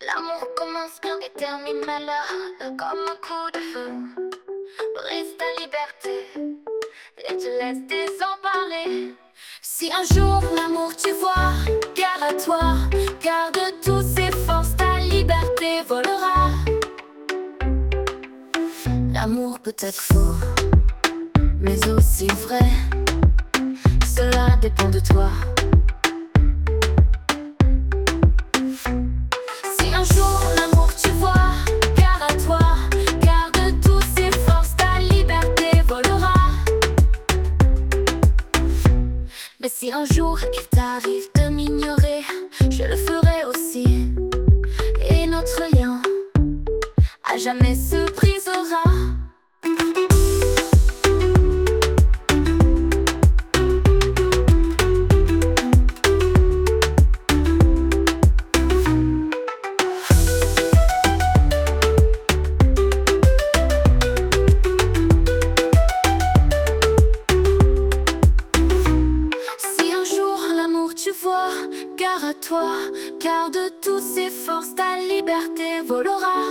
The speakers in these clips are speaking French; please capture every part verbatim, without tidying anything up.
L'amour commence bien et termine malheur, comme un coup de feu. Brise ta liberté et te laisse désemparé. Si un jour l'amour tu vois, garde à toi, garde toutes ses forces, ta liberté volera. L'amour peut être faux, mais aussi vrai, cela dépend de toi. Si un jour l'amour tu vois, garde à toi, garde toutes ses forces, ta liberté volera. Mais si un jour il t'arrive de m'ignorer, je le ferai aussi, et notre lien à jamais se brisera. Tu vois, garde à toi, garde toutes ses forces, ta liberté volera.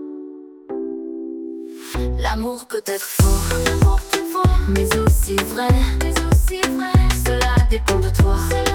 L'amour peut être faux, mais aussi vrai, mais aussi vrai. Cela dépend de toi.